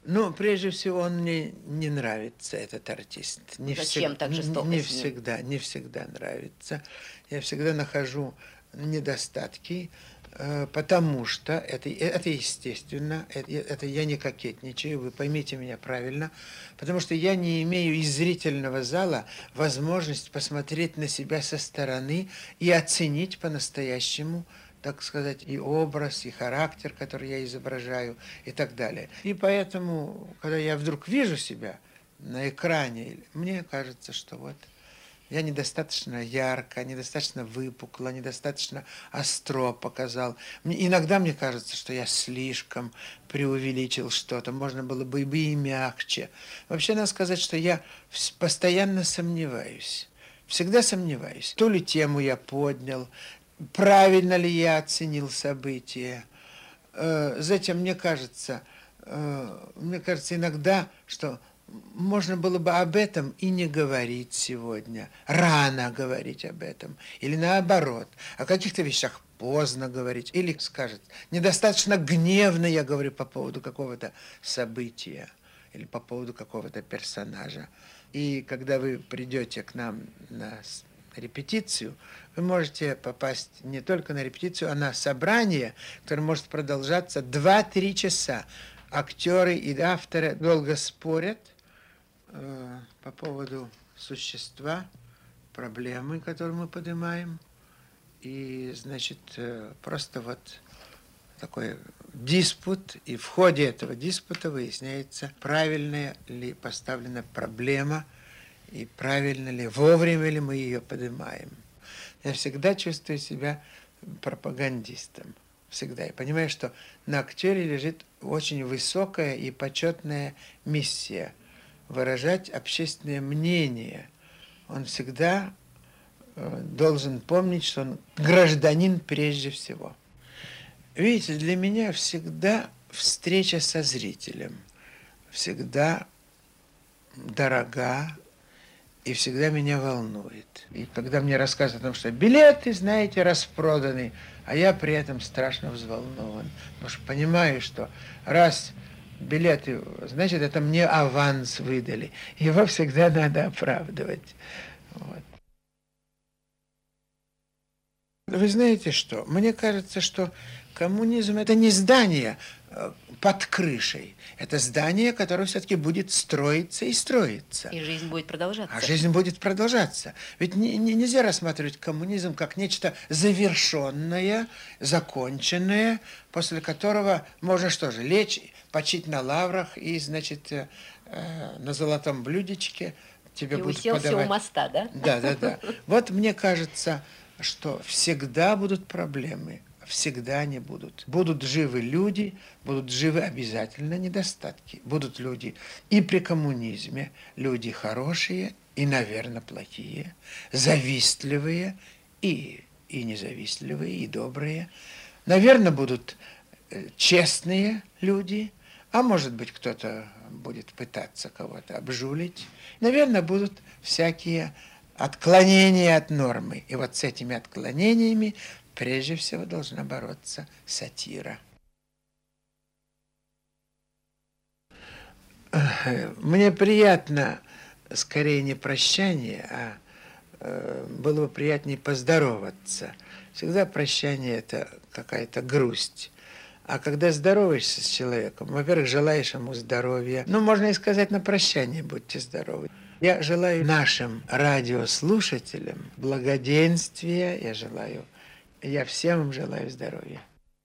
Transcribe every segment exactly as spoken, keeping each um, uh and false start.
Ну, прежде всего, он мне не нравится, этот артист. Не Зачем всег- так жестоко Не с ним? всегда, не всегда нравится. Я всегда нахожу недостатки, э, потому что это, это естественно, это, это я не кокетничаю, вы поймите меня правильно, потому что я не имею из зрительного зала возможность посмотреть на себя со стороны и оценить по-настоящему, так сказать, и образ, и характер, который я изображаю, и так далее. И поэтому, когда я вдруг вижу себя на экране, мне кажется, что вот я недостаточно ярко, недостаточно выпукло, недостаточно остро показал. Мне, иногда мне кажется, что я слишком преувеличил что-то. Можно было бы и мягче. Вообще, надо сказать, что я постоянно сомневаюсь. Всегда сомневаюсь. То ли тему я поднял, правильно ли я оценил события. Затем, мне кажется, мне кажется иногда, что можно было бы об этом и не говорить сегодня. Рано говорить об этом. Или наоборот, о каких-то вещах поздно говорить. Или скажет, недостаточно гневно я говорю по поводу какого-то события или по поводу какого-то персонажа. И когда вы придете к нам на репетицию, вы можете попасть не только на репетицию, а на собрание, которое может продолжаться два-три часа. Актеры и авторы долго спорят э, по поводу существа, проблемы, которую мы поднимаем. И, значит, э, просто вот такой диспут, и в ходе этого диспута выясняется, правильная ли поставлена проблема, и правильно ли, вовремя ли мы ее поднимаем. Я всегда чувствую себя пропагандистом. Всегда. Я понимаю, что на актере лежит очень высокая и почетная миссия – выражать общественное мнение. Он всегда должен помнить, что он гражданин прежде всего. Видите, для меня всегда встреча со зрителем всегда дорога и всегда меня волнует. И когда мне рассказывают о том, что билеты, знаете, распроданы, а я при этом страшно взволнован, потому что понимаю, что раз билеты, значит, это мне аванс выдали. Его всегда надо оправдывать. Вот. Вы знаете что? Мне кажется, что коммунизм – это не здание под крышей. Это здание, которое все-таки будет строиться и строиться. И жизнь будет продолжаться. А жизнь будет продолжаться. Ведь не, не, нельзя рассматривать коммунизм как нечто завершенное, законченное, после которого можно что же, лечь, почить на лаврах и, значит, э, на золотом блюдечке тебе и будут уселся подавать. у моста, да? Да, да, да. Вот мне кажется, что всегда будут проблемы. Всегда они будут. Будут живы люди, будут живы обязательно недостатки. Будут люди и при коммунизме, люди хорошие и, наверное, плохие, завистливые и, и независтливые, и добрые. Наверное, будут честные люди, а может быть, кто-то будет пытаться кого-то обжулить. Наверное, будут всякие отклонения от нормы. И вот с этими отклонениями прежде всего должна бороться сатира. Мне приятно скорее не прощание, а э, было бы приятнее поздороваться. Всегда прощание – это какая-то грусть. А когда здороваешься с человеком, во-первых, желаешь ему здоровья. Ну, можно и сказать на прощание «будьте здоровы». Я желаю нашим радиослушателям благоденствия, я желаю Я всем им желаю здоровья.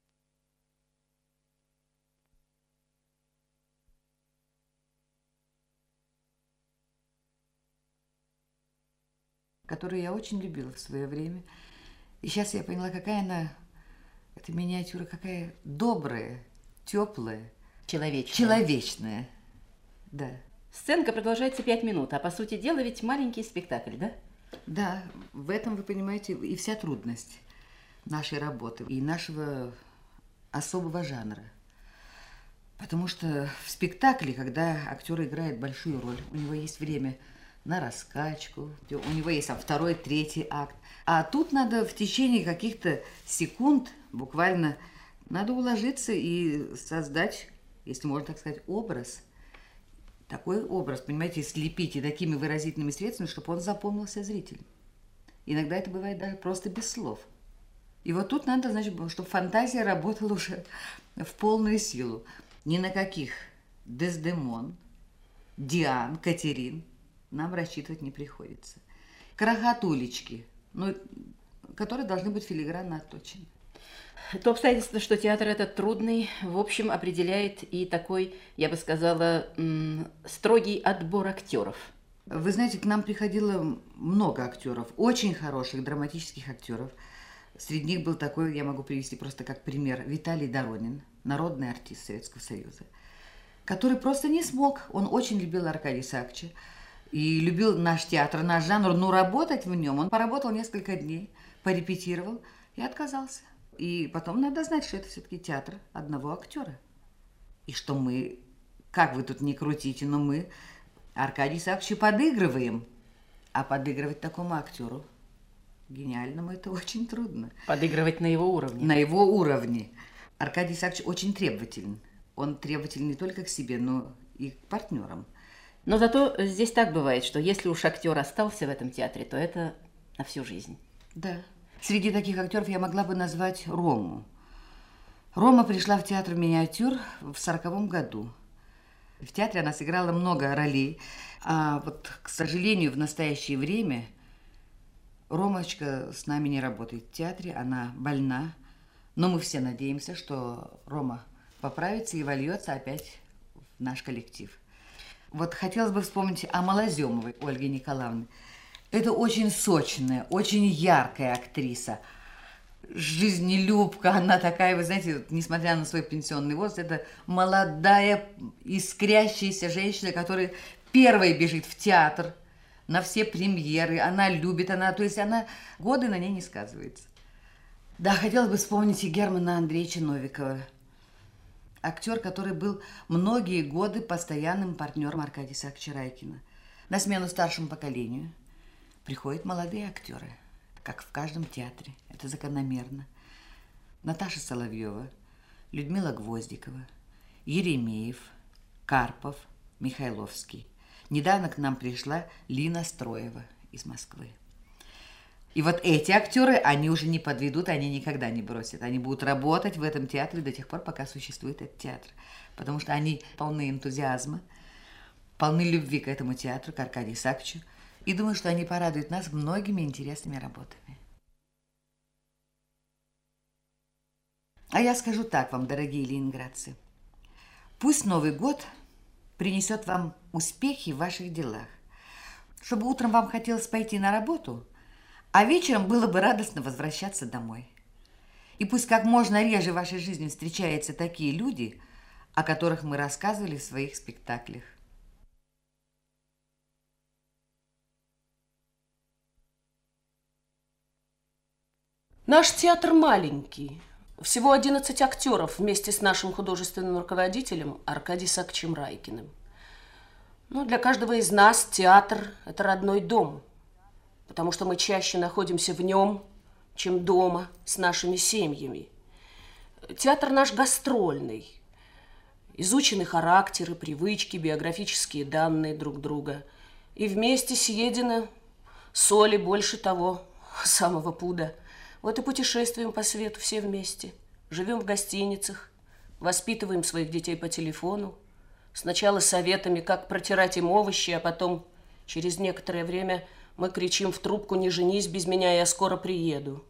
Которую я очень любила в свое время. И сейчас я поняла, какая она, эта миниатюра, какая добрая, теплая. Человечная. Человечная, да. Сценка продолжается пять минут, а по сути дела ведь маленький спектакль, да? Да, в этом, вы понимаете, и вся трудность нашей работы и нашего особого жанра. Потому что в спектакле, когда актер играет большую роль, у него есть время на раскачку, у него есть там второй, третий акт. А тут надо в течение каких-то секунд, буквально, надо уложиться и создать, если можно так сказать, образ. такой образ, понимаете, слепить и такими выразительными средствами, чтобы он запомнился зрителю. Иногда это бывает даже просто без слов. И вот тут надо, значит, чтобы фантазия работала уже в полную силу. Ни на каких Дездемон, Диан, Катерин нам рассчитывать не приходится. Крохотулечки, ну, которые должны быть филигранно отточены. То обстоятельство, что театр этот трудный, в общем, определяет и такой, я бы сказала, строгий отбор актеров. Вы знаете, к нам приходило много актеров, очень хороших драматических актеров. Среди них был такой, я могу привести просто как пример, Виталий Доронин, народный артист Советского Союза, который просто не смог. Он очень любил Аркадия Исааковича и любил наш театр, наш жанр, но работать в нем. Он поработал несколько дней, порепетировал и отказался. И потом надо знать, что это все-таки театр одного актера. И что мы, как вы тут не крутите, но мы Аркадию Исааковичу подыгрываем. А подыгрывать такому актеру гениальному это очень трудно. Подыгрывать на его уровне. На его уровне. Аркадий Исаакович очень требователен. Он требователен не только к себе, но и к партнерам. Но зато здесь так бывает, что если уж актер остался в этом театре, то это на всю жизнь. Да. Среди таких актеров я могла бы назвать Рому. Рома пришла в театр «Миниатюр» в сороковом году. В театре она сыграла много ролей. А вот, к сожалению, в настоящее время Ромочка с нами не работает в театре, она больна. Но мы все надеемся, что Рома поправится и вольется опять в наш коллектив. Вот хотелось бы вспомнить о Малоземовой Ольге Николаевне. Это очень сочная, очень яркая актриса. Жизнелюбка, она такая, вы знаете, несмотря на свой пенсионный возраст, это молодая, искрящаяся женщина, которая первой бежит в театр на все премьеры. Она любит, она, то есть она, годы на ней не сказывается. Да, хотелось бы вспомнить и Германа Андреевича Новикова. Актер, который был многие годы постоянным партнером Аркадия Исааковича Райкина. На смену старшему поколению приходят молодые актеры, как в каждом театре. Это закономерно. Наташа Соловьева, Людмила Гвоздикова, Еремеев, Карпов, Михайловский. Недавно к нам пришла Лина Строева из Москвы. И вот эти актеры, они уже не подведут, они никогда не бросят. Они будут работать в этом театре до тех пор, пока существует этот театр. Потому что они полны энтузиазма, полны любви к этому театру, к Аркадию Исааковичу. И думаю, что они порадуют нас многими интересными работами. А я скажу так вам, дорогие ленинградцы. Пусть Новый год принесет вам успехи в ваших делах. Чтобы утром вам хотелось пойти на работу, а вечером было бы радостно возвращаться домой. И пусть как можно реже в вашей жизни встречаются такие люди, о которых мы рассказывали в своих спектаклях. Наш театр маленький. Всего одиннадцать актеров вместе с нашим художественным руководителем Аркадием Исааковичем Райкиным. Но для каждого из нас театр – это родной дом, потому что мы чаще находимся в нем, чем дома с нашими семьями. Театр наш гастрольный. Изучены характеры, привычки, биографические данные друг друга. И вместе съедено соли больше того самого пуда. Вот и путешествуем по свету все вместе. Живем в гостиницах, воспитываем своих детей по телефону. Сначала советами, как протирать им овощи, а потом, через некоторое время, мы кричим в трубку: «Не женись без меня, я скоро приеду».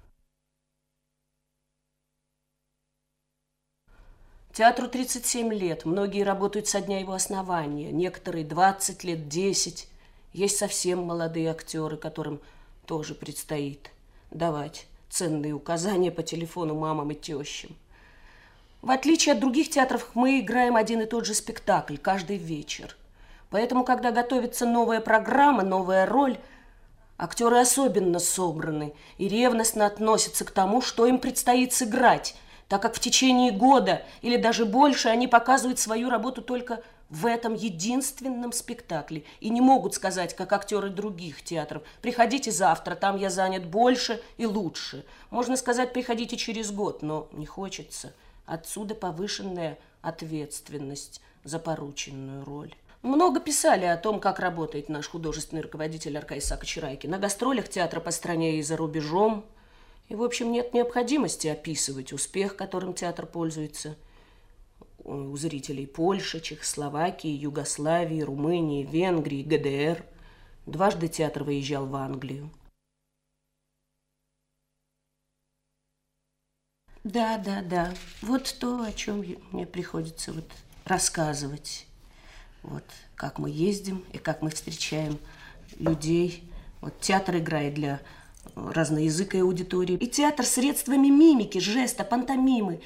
Театру тридцать семь лет. Многие работают со дня его основания. Некоторые двадцать лет, десять. Есть совсем молодые актеры, которым тоже предстоит давать ценные указания по телефону мамам и тещам. В отличие от других театров, мы играем один и тот же спектакль каждый вечер. Поэтому, когда готовится новая программа, новая роль, актеры особенно собраны и ревностно относятся к тому, что им предстоит сыграть, так как в течение года или даже больше они показывают свою работу только в этом единственном спектакле и не могут сказать, как актеры других театров: приходите завтра, там я занят больше и лучше. Можно сказать: приходите через год, но не хочется. Отсюда повышенная ответственность за порученную роль. Много писали о том, как работает наш художественный руководитель Аркадий Исаакович Райкин. На гастролях театра по стране и за рубежом. И, в общем, нет необходимости описывать успех, которым театр пользуется у зрителей Польши, Чехословакии, Югославии, Румынии, Венгрии, ГДР. Дважды театр выезжал в Англию. Да, да, да. Вот то, о чем мне приходится вот рассказывать. Вот как мы ездим и как мы встречаем людей. Вот театр играет для разноязыкой аудитории. И театр средствами мимики, жеста, пантомимы.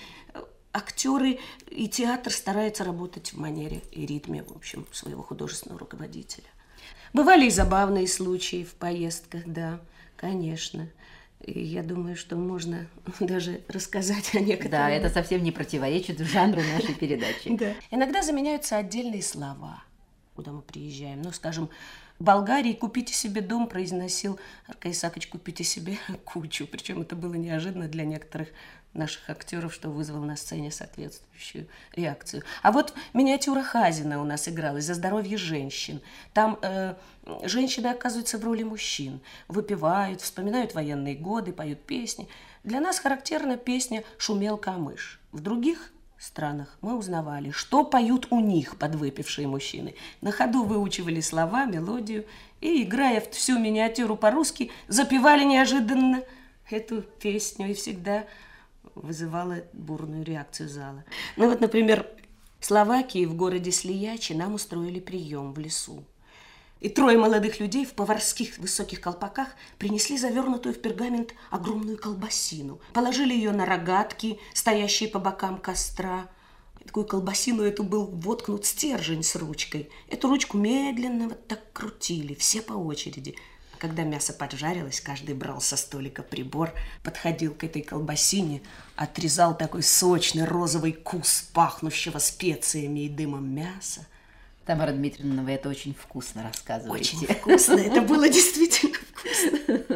Актеры и театр стараются работать в манере и ритме, в общем, своего художественного руководителя. Бывали и забавные случаи в поездках, да, конечно. И я думаю, что можно даже рассказать о некоторых. Да, это совсем не противоречит жанру нашей передачи. Да. Иногда заменяются отдельные слова, куда мы приезжаем. Ну, скажем, в Болгарии «купите себе дом» произносил Аркадий Исаакович «купите себе кучу». Причем это было неожиданно для некоторых наших актеров, что вызвало на сцене соответствующую реакцию. А вот миниатюра Хазина у нас игралась «За здоровье женщин». Там э, женщины оказываются в роли мужчин. Выпивают, вспоминают военные годы, поют песни. Для нас характерна песня «Шумел камыш». В других странах мы узнавали, что поют у них подвыпившие мужчины. На ходу выучивали слова, мелодию и, играя всю миниатюру по-русски, запевали неожиданно эту песню и всегда вызывала бурную реакцию зала. Ну вот, например, в Словакии, в городе Слиячи, нам устроили прием в лесу. И трое молодых людей в поварских высоких колпаках принесли завернутую в пергамент огромную колбасину. Положили ее на рогатки, стоящие по бокам костра. И такую колбасину эту был воткнут стержень с ручкой. Эту ручку медленно вот так крутили, все по очереди. Когда мясо поджарилось, каждый брал со столика прибор, подходил к этой колбасине, отрезал такой сочный розовый кус пахнущего специями и дымом мяса. Тамара Дмитриевна, вы это очень вкусно рассказываете. Очень вкусно, это было действительно вкусно.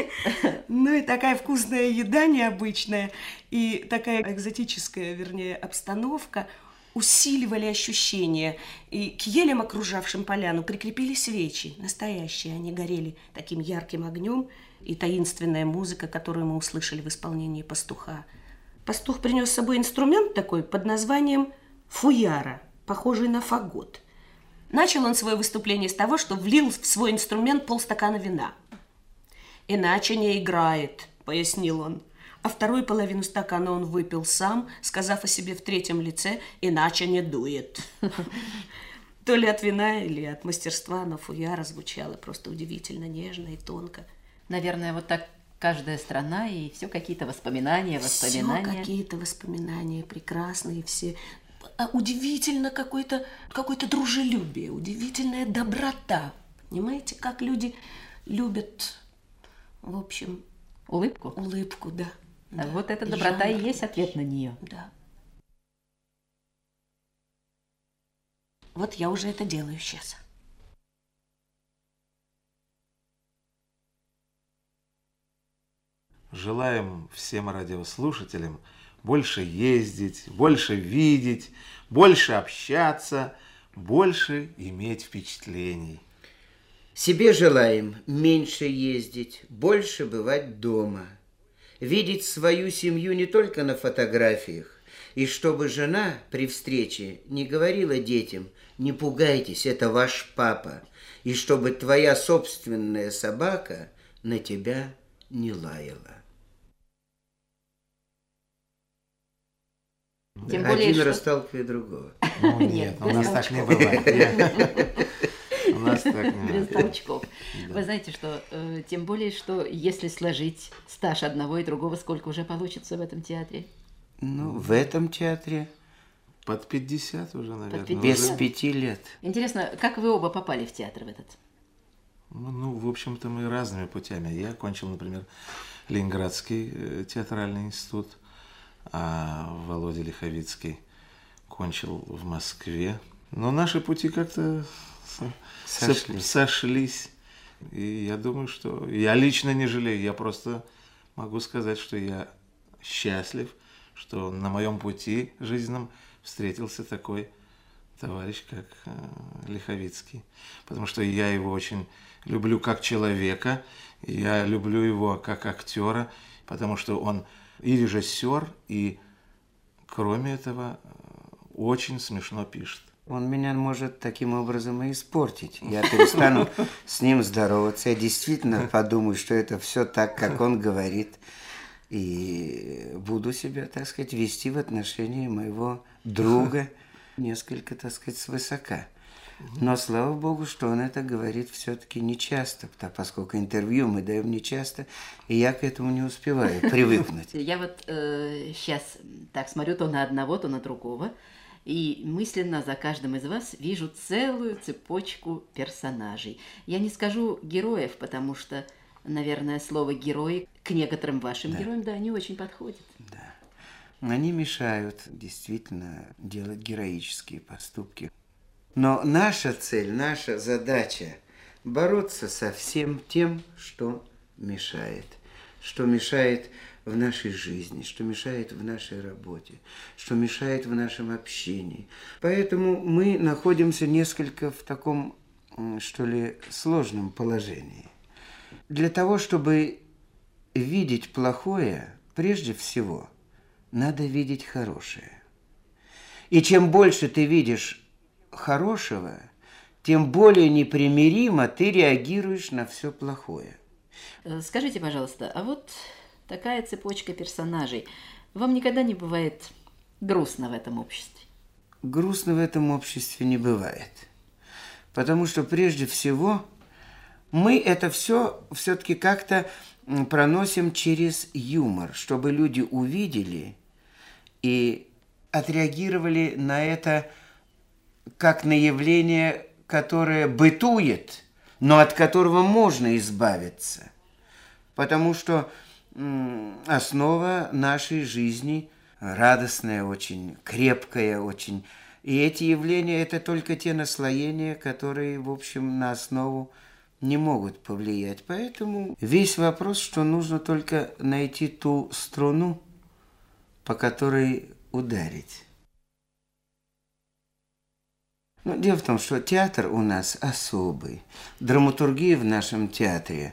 Ну и такая вкусная еда необычная, и такая экзотическая, вернее, обстановка усиливали ощущения. И к елям, окружавшим поляну, прикрепили свечи, настоящие. Они горели таким ярким огнем, и таинственная музыка, которую мы услышали в исполнении пастуха. Пастух принес с собой инструмент такой под названием фуяра, похожий на фагот. Начал он свое выступление с того, что влил в свой инструмент полстакана вина. «Иначе не играет», — пояснил он. А вторую половину стакана он выпил сам, сказав о себе в третьем лице «иначе не дует». То ли от вина или от мастерства, но фуяра звучала просто удивительно нежно и тонко. Наверное, вот так каждая страна, и все какие-то воспоминания, воспоминания. Все какие-то воспоминания прекрасные все. А удивительно какое-то какое-то дружелюбие, удивительная доброта. Понимаете, как люди любят, в общем... Улыбку? Улыбку, да. А да. вот эта доброта Жанр. И есть ответ на нее. Да. Вот я уже это делаю сейчас. Желаем всем радиослушателям больше ездить, больше видеть, больше общаться, больше иметь впечатлений. Себе желаем меньше ездить, больше бывать дома, видеть свою семью не только на фотографиях, и чтобы жена при встрече не говорила детям: «Не пугайтесь, это ваш папа», и чтобы твоя собственная собака на тебя не лаяла. Тем Один более, что... расталкивает другого. Ну, нет, у нас так не бывает. У нас так не Без бывает. толчков. Вы знаете, что э, тем более, что если сложить стаж одного и другого, сколько уже получится в этом театре? Ну, в этом театре Под пятьдесят уже, наверное. пятьдесят. без уже. пяти лет. Интересно, как вы оба попали в театр в этот? Ну, ну, в общем-то, мы разными путями. Я окончил, например, Ленинградский э, театральный институт, а Володя Лиховицкий кончил в Москве. Но наши пути как-то со- Сошлись. сошлись. И я думаю, что я лично не жалею. Я просто могу сказать, что я счастлив, что на моем пути жизненном встретился такой товарищ, как э, Лиховицкий. Потому что я его очень люблю как человека, и я люблю его как актера, потому что он и режиссер, и, кроме этого, очень смешно пишет. Он меня может таким образом и испортить. Я перестану с ним здороваться. Я действительно подумаю, что это все так, как он говорит. И буду себя, так сказать, вести в отношении моего друга несколько, так сказать, свысока. Но, слава богу, что он это говорит все-таки нечасто, поскольку интервью мы даем нечасто, и я к этому не успеваю привыкнуть. Я вот э, сейчас так смотрю то на одного, то на другого, и мысленно за каждым из вас вижу целую цепочку персонажей. Я не скажу героев, потому что, наверное, слово «герои» к некоторым вашим да. героям, да, не очень подходит. Да. Они мешают действительно делать героические поступки. Но наша цель, наша задача – бороться со всем тем, что мешает. Что мешает в нашей жизни, что мешает в нашей работе, что мешает в нашем общении. Поэтому мы находимся несколько в таком, что ли, сложном положении. Для того, чтобы видеть плохое, прежде всего, надо видеть хорошее. И чем больше ты видишь хорошего, тем более непримиримо ты реагируешь на все плохое. Скажите, пожалуйста, а вот такая цепочка персонажей, вам никогда не бывает грустно в этом обществе? Грустно в этом обществе не бывает. Потому что прежде всего мы это все все-таки как-то проносим через юмор, чтобы люди увидели и отреагировали на это как на явление, которое бытует, но от которого можно избавиться. Потому что м, основа нашей жизни радостная, очень крепкая, очень. И эти явления – это только те наслоения, которые, в общем, на основу не могут повлиять. Поэтому весь вопрос, что нужно только найти ту струну, по которой ударить. Но дело в том, что театр у нас особый, драматургия в нашем театре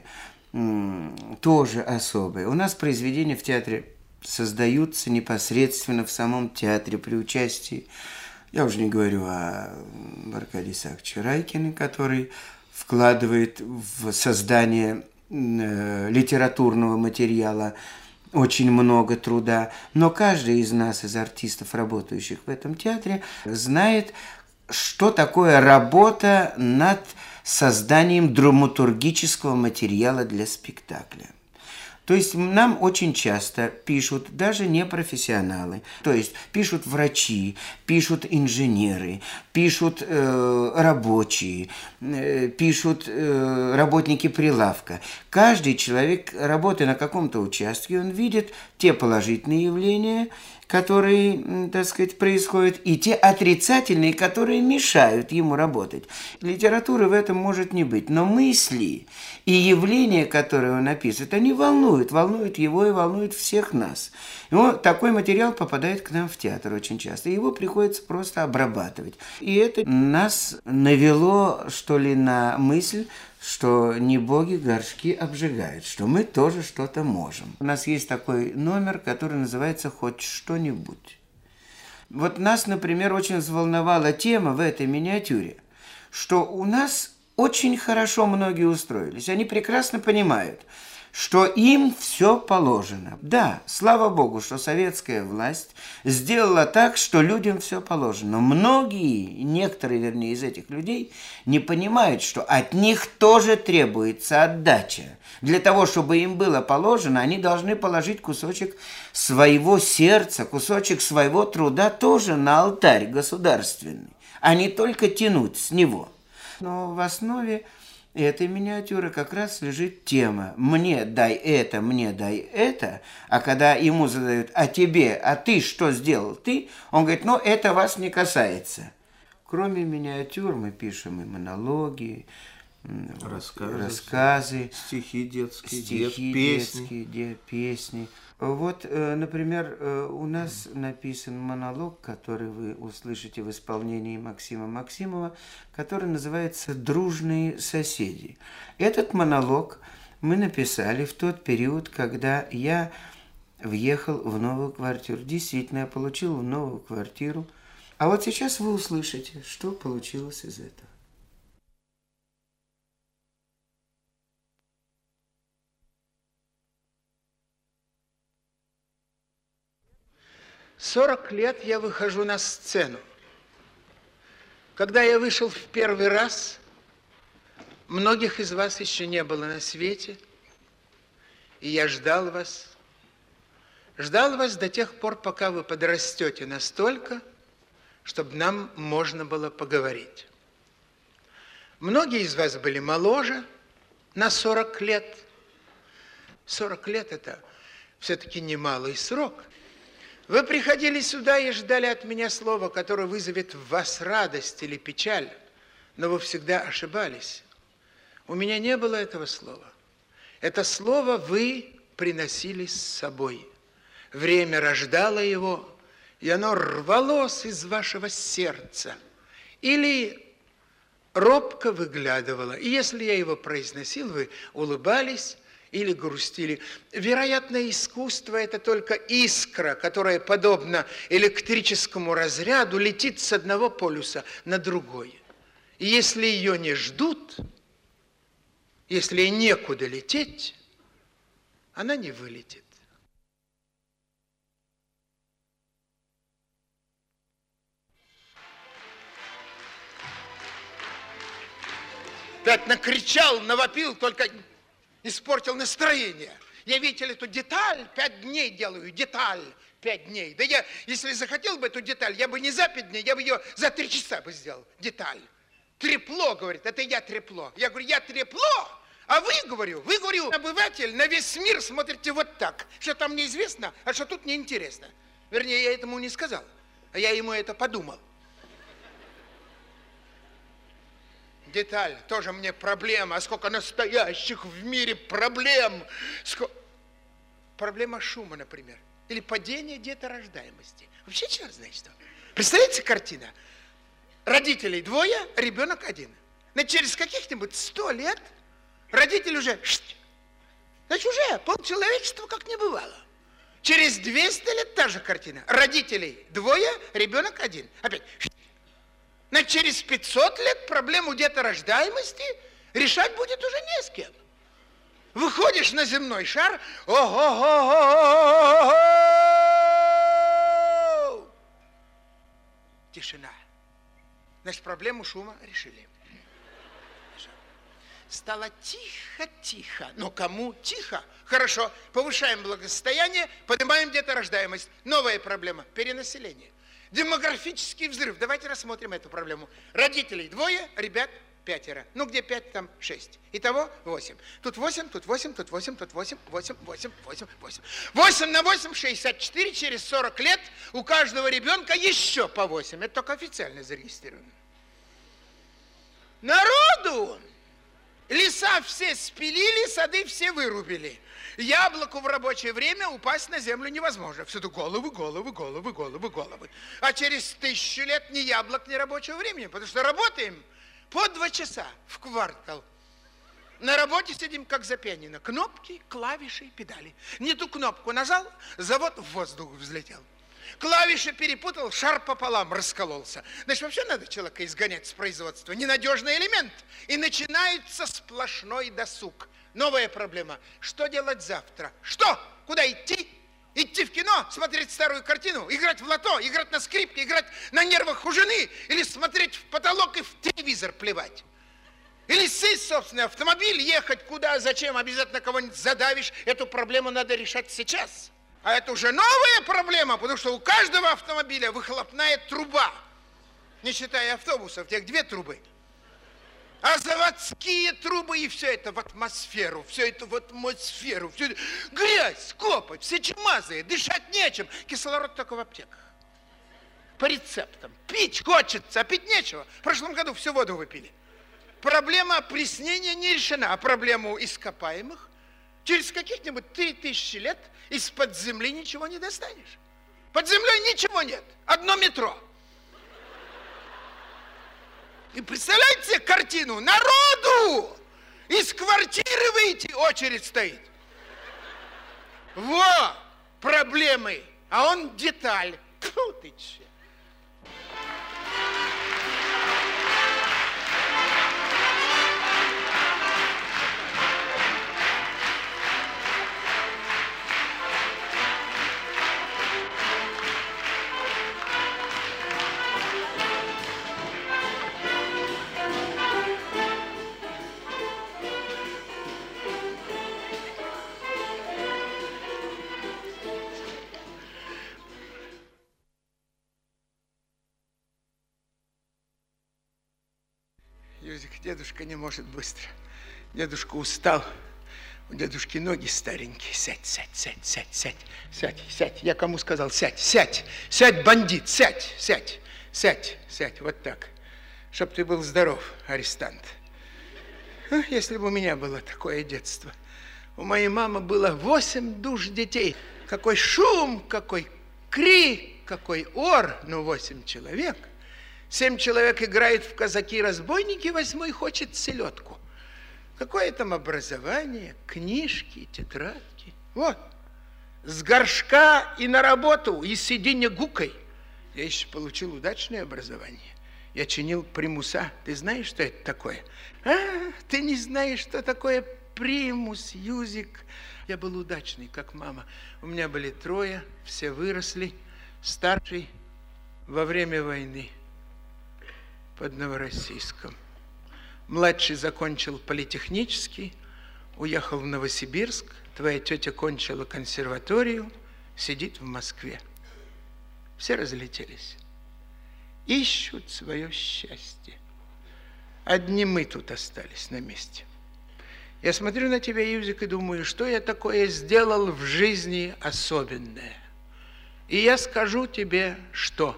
м, тоже особая. У нас произведения в театре создаются непосредственно в самом театре при участии, я уже не говорю о Аркадии Исааковиче Райкине, который вкладывает в создание э, литературного материала очень много труда, но каждый из нас, из артистов, работающих в этом театре, знает, что такое работа над созданием драматургического материала для спектакля. То есть нам очень часто пишут даже не профессионалы, то есть пишут врачи, пишут инженеры, пишут э, рабочие, э, пишут э, работники прилавка. Каждый человек, работая на каком-то участке, он видит те положительные явления, которые, так сказать, происходят, и те отрицательные, которые мешают ему работать. Литературы в этом может не быть, но мысли и явления, которые он описывает, они волнуют, волнуют его и волнуют всех нас. И вот такой материал попадает к нам в театр очень часто, и его приходится просто обрабатывать. И это нас навело, что ли, на мысль, что не боги горшки обжигают, что мы тоже что-то можем. У нас есть такой номер, который называется «Хоть что-нибудь». Вот нас, например, очень взволновала тема в этой миниатюре, что у нас очень хорошо многие устроились. Они прекрасно понимают, что им все положено. Да, слава богу, что советская власть сделала так, что людям все положено. Но многие, некоторые, вернее, из этих людей не понимают, что от них тоже требуется отдача. Для того, чтобы им было положено, они должны положить кусочек своего сердца, кусочек своего труда тоже на алтарь государственный, а не только тянуть с него. Но в основе этой миниатюры как раз лежит тема «мне дай это, мне дай это», а когда ему задают «а тебе, а ты что сделал ты?», он говорит «ну, это вас не касается». Кроме миниатюр мы пишем и монологи, рассказы, рассказы стихи детские, стихи дет, песни. детские, де, песни. Вот, например, у нас написан монолог, который вы услышите в исполнении Максима Максимова, который называется «Дружные соседи». Этот монолог мы написали в тот период, когда я въехал в новую квартиру. Действительно, я получил новую квартиру. А вот сейчас вы услышите, что получилось из этого. сорок лет я выхожу на сцену. Когда я вышел в первый раз, многих из вас еще не было на свете, и я ждал вас. Ждал вас до тех пор, пока вы подрастете настолько, чтобы нам можно было поговорить. Многие из вас были моложе на сорок лет. сорок лет – это все-таки немалый срок. Вы приходили сюда и ждали от меня слова, которое вызовет в вас радость или печаль, но вы всегда ошибались. У меня не было этого слова. Это слово вы приносили с собой. Время рождало его, и оно рвалось из вашего сердца или робко выглядывало. И если я его произносил, вы улыбались или грустили. Вероятно, искусство – это только искра, которая, подобно электрическому разряду, летит с одного полюса на другой. И если ее не ждут, если ей некуда лететь, она не вылетит. Опять накричал, навопил, только испортил настроение. Я, видите ли, эту деталь пять дней делаю, деталь пять дней. Да я, если захотел бы эту деталь, я бы не за пять дней, я бы ее за три часа бы сделал, деталь. Трепло, говорит, это я трепло. Я говорю, я трепло, а вы, говорю, вы, говорю, обыватель, на весь мир смотрите вот так. Что там неизвестно, а что тут неинтересно. Вернее, я этому не сказал, а я ему это подумал. Деталь, тоже мне проблема. А сколько настоящих в мире проблем. Сколько... Проблема шума, например. Или падение деторождаемости. Вообще черт знает что. Представляете, картина? Родителей двое, ребенок один. Но через каких-нибудь сто лет родители уже... Значит, уже полчеловечества как не бывало. Через двести лет та же картина. Родителей двое, ребенок один. Опять... Но через пятьсот лет проблему деторождаемости решать будет уже не с кем. Выходишь на земной шар, ого-го-го-го! Тишина. Значит, проблему шума решили. Стало тихо-тихо. Но кому тихо? Хорошо, повышаем благосостояние, поднимаем деторождаемость. Новая проблема – перенаселение. Демографический взрыв. Давайте рассмотрим эту проблему. Родителей двое, ребят пятеро. Ну, где пять, там шесть. Итого восемь. Тут восемь, тут восемь, тут восемь, тут восемь, восемь, восемь, восемь, восемь. восемь на восемь, шестьдесят четыре. Через сорок лет у каждого ребенка еще по восемь. Это только официально зарегистрировано. Народу! Леса все спилили, сады все вырубили. Яблоку в рабочее время упасть на землю невозможно. Всюду головы, головы, головы, головы, головы. А через тысячу лет ни яблок, ни рабочего времени, потому что работаем по два часа в квартал. На работе сидим как за пианино. Кнопки, клавиши, педали. Не ту кнопку нажал, завод в воздух взлетел. Клавиши перепутал, шар пополам раскололся. Значит, вообще надо человека изгонять с производства. Ненадежный элемент. И начинается сплошной досуг. Новая проблема. Что делать завтра? Что? Куда идти? Идти в кино, смотреть старую картину, играть в лото, играть на скрипке, играть на нервах у жены, или смотреть в потолок и в телевизор плевать. Или сесть в собственный автомобиль, ехать куда, зачем, обязательно кого-нибудь задавишь. Эту проблему надо решать сейчас. А это уже новая проблема, потому что у каждого автомобиля выхлопная труба. Не считая автобусов, тех две трубы. А заводские трубы и все это в атмосферу, все это в атмосферу, все это... Грязь, копоть, все чумазые, дышать нечем. Кислород только в аптеках. По рецептам. Пить хочется, а пить нечего. В прошлом году всю воду выпили. Проблема опреснения не решена, а проблему ископаемых Через каких-нибудь три тысячи лет из-под земли ничего не достанешь. Под землей ничего нет. Одно метро. И представляете себе картину? Народу из квартиры выйти очередь стоит. Во! Проблемы. А он деталь. Фу ты че. Юзик, дедушка не может быстро. Дедушка устал. У дедушки ноги старенькие. Сядь, сядь, сядь, сядь, сядь, сядь, сядь. Я кому сказал? Сядь, сядь, сядь, бандит, сядь, сядь, сядь, сядь. Вот так. Чтоб ты был здоров, арестант. А, если бы у меня было такое детство. У моей мамы было восемь душ детей. Какой шум, какой крик, какой ор. Ну, восемь человек. Семь человек играет в казаки-разбойники, восьмой хочет селедку. Какое там образование, книжки, тетрадки. Вот, с горшка и на работу, и сиди не гукай. Я еще получил удачное образование. Я чинил примуса. Ты знаешь, что это такое? А, ты не знаешь, что такое примус, Юзик. Я был удачный, как мама. У меня были трое, все выросли. Старший во время войны под Новороссийском. Младший закончил политехнический, уехал в Новосибирск. Твоя тетя кончила консерваторию, сидит в Москве. Все разлетелись. Ищут свое счастье. Одни мы тут остались на месте. Я смотрю на тебя, Юзик, и думаю, что я такое сделал в жизни особенное. И я скажу тебе, что?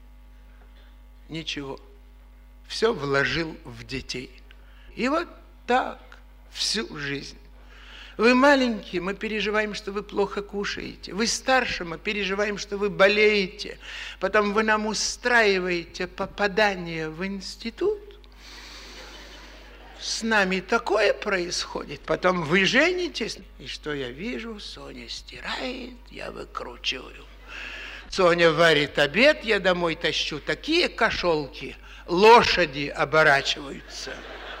Ничего. Все вложил в детей. И вот так всю жизнь. Вы маленькие, мы переживаем, что вы плохо кушаете. Вы старше, мы переживаем, что вы болеете. Потом вы нам устраиваете попадание в институт. С нами такое происходит. Потом вы женитесь. И что я вижу? Соня стирает, я выкручиваю. Соня варит обед, я домой тащу такие кошелки. Лошади оборачиваются.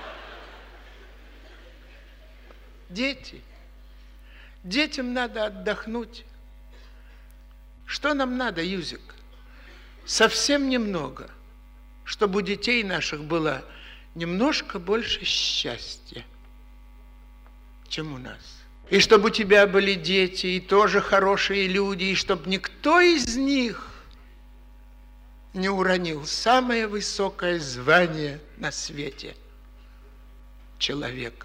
Дети. Детям надо отдохнуть. Что нам надо, Юзик? Совсем немного, чтобы у детей наших было немножко больше счастья, чем у нас. И чтобы у тебя были дети, и тоже хорошие люди, и чтобы никто из них не уронил самое высокое звание на свете – человек.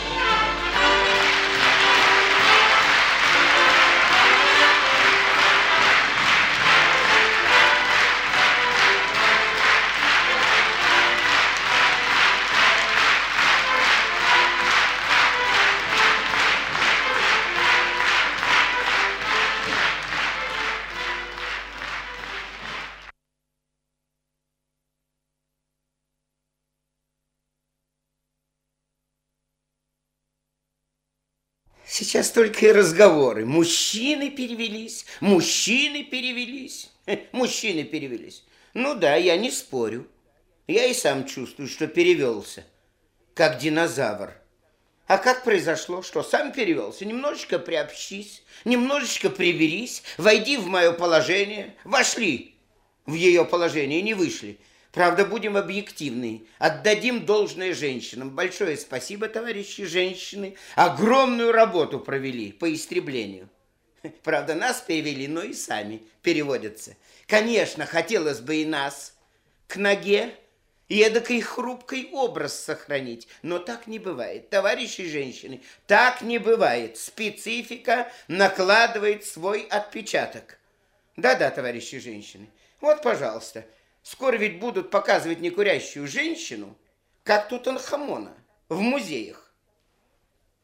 Сейчас только и разговоры. Мужчины перевелись, мужчины перевелись, мужчины перевелись. Ну да, я не спорю. Я и сам чувствую, что перевелся, как динозавр. А как произошло? Что, сам перевелся? Немножечко приобщись, немножечко приберись, войди в мое положение. Вошли в ее положение, не вышли. Правда, будем объективны, отдадим должное женщинам. Большое спасибо, товарищи женщины. Огромную работу провели по истреблению. Правда, нас перевели, но и сами переводятся. Конечно, хотелось бы и нас к ноге, и эдакий хрупкий образ сохранить. Но так не бывает, товарищи женщины, так не бывает. Специфика накладывает свой отпечаток. Да-да, товарищи женщины, вот, пожалуйста. Скоро ведь будут показывать некурящую женщину, как Тутанхамона, в музеях.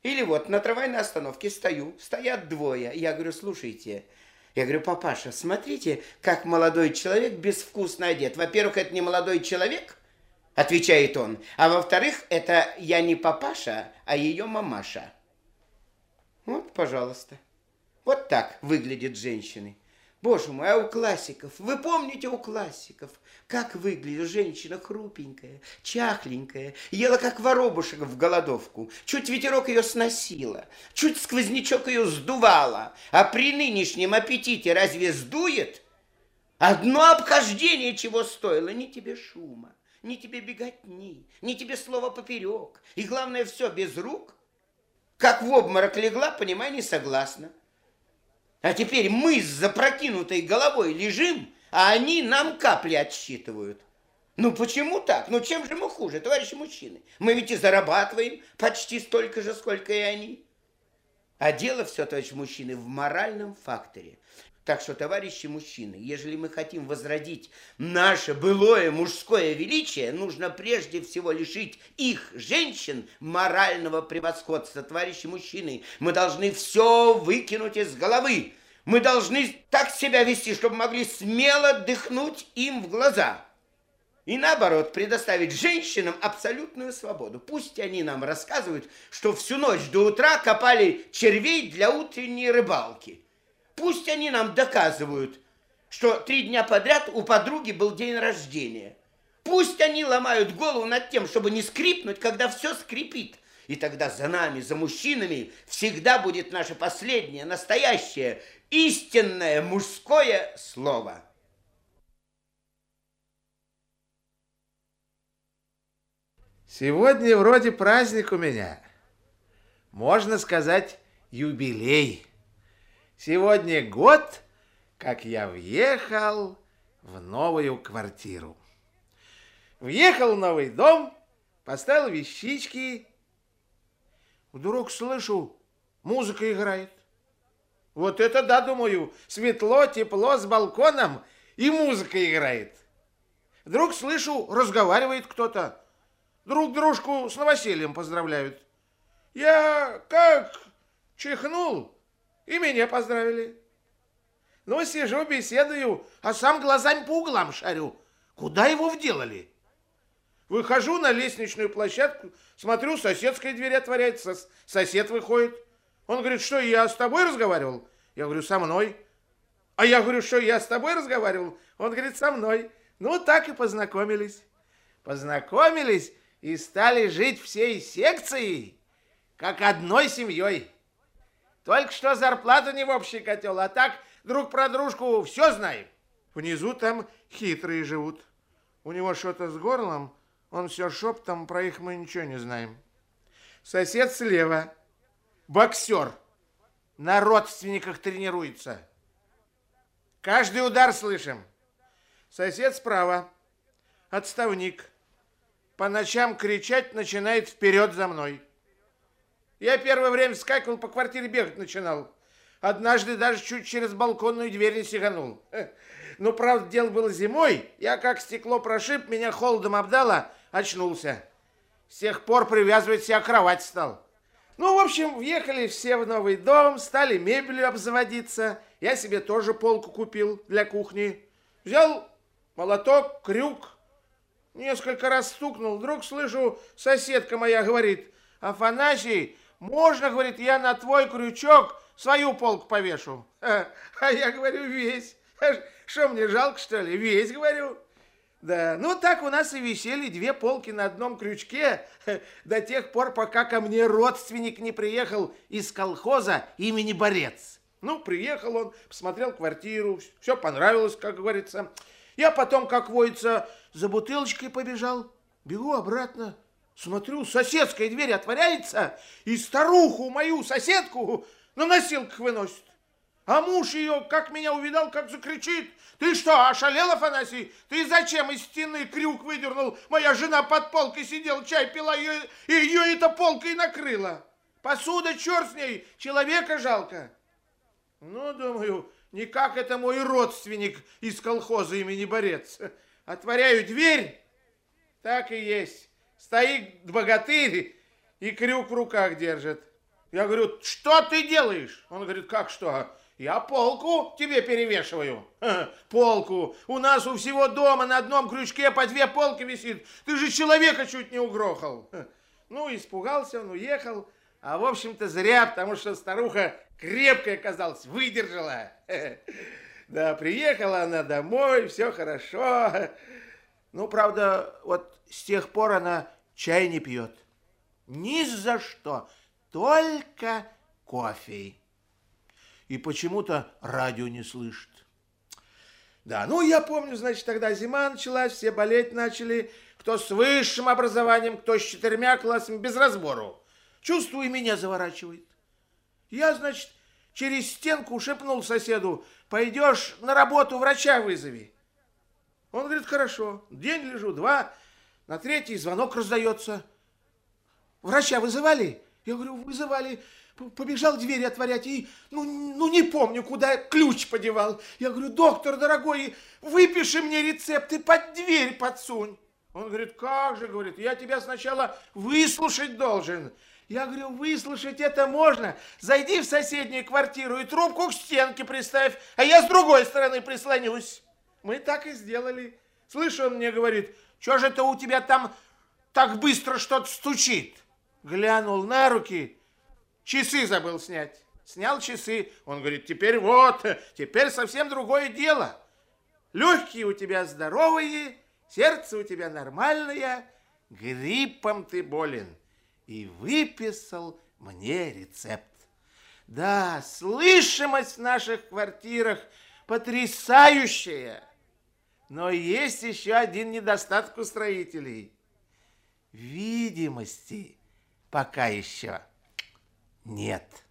Или вот на трамвайной остановке стою, стоят двое. Я говорю, слушайте, я говорю, папаша, смотрите, как молодой человек безвкусно одет. Во-первых, это не молодой человек, отвечает он, а во-вторых, это я не папаша, а ее мамаша. Вот, пожалуйста. Вот так выглядят женщины. Боже мой, а у классиков, вы помните у классиков, как выглядит женщина хрупенькая, чахленькая, ела как воробушек в голодовку, чуть ветерок ее сносила, чуть сквознячок ее сдувала, а при нынешнем аппетите разве сдует? Одно обхождение чего стоило, ни тебе шума, ни тебе беготни, ни тебе слова поперек, и главное все без рук. Как в обморок легла, понимай, не согласна. А теперь мы с запрокинутой головой лежим, а они нам капли отсчитывают. Ну почему так? Ну чем же мы хуже, товарищи мужчины? Мы ведь и зарабатываем почти столько же, сколько и они. А дело все, товарищи мужчины, в моральном факторе. Так что, товарищи мужчины, ежели мы хотим возродить наше былое мужское величие, нужно прежде всего лишить их, женщин, морального превосходства. Товарищи мужчины, мы должны все выкинуть из головы. Мы должны так себя вести, чтобы могли смело дыхнуть им в глаза. И наоборот, предоставить женщинам абсолютную свободу. Пусть они нам рассказывают, что всю ночь до утра копали червей для утренней рыбалки. Пусть они нам доказывают, что три дня подряд у подруги был день рождения. Пусть они ломают голову над тем, чтобы не скрипнуть, когда все скрипит. И тогда за нами, за мужчинами, всегда будет наше последнее, настоящее, истинное мужское слово. Сегодня вроде праздник у меня. Можно сказать, юбилей. Сегодня год, как я въехал в новую квартиру. Въехал в новый дом, поставил вещички. Вдруг слышу, музыка играет. Вот это да, думаю, светло, тепло, с балконом, и музыка играет. Вдруг слышу, разговаривает кто-то. Друг дружку с новосельем поздравляют. Я как чихнул, и меня поздравили. Ну, сижу, беседую, а сам глазами по углам шарю. Куда его вделали? Выхожу на лестничную площадку, смотрю, соседская дверь отворяется, сосед выходит. Он говорит, что я с тобой разговаривал? Я говорю, со мной. А я говорю, что я с тобой разговаривал? Он говорит, со мной. Ну, так и познакомились. Познакомились и стали жить всей секцией, как одной семьей. Только что зарплату не в общий котел, а так друг про дружку все знаем. Внизу там хитрые живут. У него что-то с горлом, он все шептом, про их мы ничего не знаем. Сосед слева, боксер, на родственниках тренируется. Каждый удар слышим. Сосед справа, отставник, по ночам кричать начинает вперед за мной. Я первое время вскакивал, по квартире бегать начинал. Однажды даже чуть через балконную дверь не сиганул. Но, правда, дело было зимой. Я как стекло прошиб, меня холодом обдало, очнулся. С тех пор привязывать себя к кровати стал. Ну, в общем, въехали все в новый дом, стали мебелью обзаводиться. Я себе тоже полку купил для кухни. Взял молоток, крюк, несколько раз стукнул. Вдруг слышу, соседка моя говорит, Афанасий, можно, говорит, я на твой крючок свою полку повешу? А, а я говорю, весь. Что, мне жалко, что ли? Весь, говорю. Да, ну так у нас и висели две полки на одном крючке до тех пор, пока ко мне родственник не приехал из колхоза имени Борец. Ну, приехал он, посмотрел квартиру, все понравилось, как говорится. Я потом, как водится, за бутылочкой побежал, бегу обратно. Смотрю, соседская дверь отворяется, и старуху мою соседку на носилках выносит. А муж ее, как меня увидал, как закричит. Ты что, ошалел, Афанасий? Ты зачем из стены крюк выдернул? Моя жена под полкой сидела, чай пила, ее, и ее эта полка и накрыла. Посуда, черт с ней, человека жалко. Ну, думаю, никак это мой родственник из колхоза имени Борец. Отворяю дверь, так и есть. Стоит богатырь и крюк в руках держит. Я говорю, что ты делаешь? Он говорит, как что? Я полку тебе перевешиваю. Полку. У нас у всего дома на одном крючке по две полки висит. Ты же человека чуть не угрохал. Ну, испугался, он уехал. А, в общем-то, зря, потому что старуха крепкая оказалась, выдержала. Да, приехала она домой, все хорошо. Ну, правда, вот с тех пор она чай не пьет. Ни за что. Только кофе. И почему-то радио не слышит. Да, ну я помню, значит, тогда зима началась, все болеть начали. Кто с высшим образованием, кто с четырьмя классами, без разбору. Чувствую, меня заворачивает. Я, значит, через стенку шепнул соседу, пойдешь на работу, врача вызови. Он говорит, хорошо. День лежу, два, на третий звонок раздается. Врача вызывали? Я говорю, вызывали. Побежал двери отворять и, ну, ну, не помню, куда ключ подевал. Я говорю, доктор, дорогой, выпиши мне рецепт и под дверь подсунь. Он говорит, как же, говорит, я тебя сначала выслушать должен. Я говорю, выслушать это можно. Зайди в соседнюю квартиру и трубку к стенке приставь, а я с другой стороны прислонюсь. Мы так и сделали. Слышь, он мне говорит, что же это у тебя там так быстро что-то стучит? Глянул на руки, часы забыл снять. Снял часы. Он говорит, теперь вот, теперь совсем другое дело. Легкие у тебя здоровые, сердце у тебя нормальное, гриппом ты болен. И выписал мне рецепт. Да, слышимость в наших квартирах потрясающая. Но есть еще один недостаток у строителей. Видимости пока еще нет.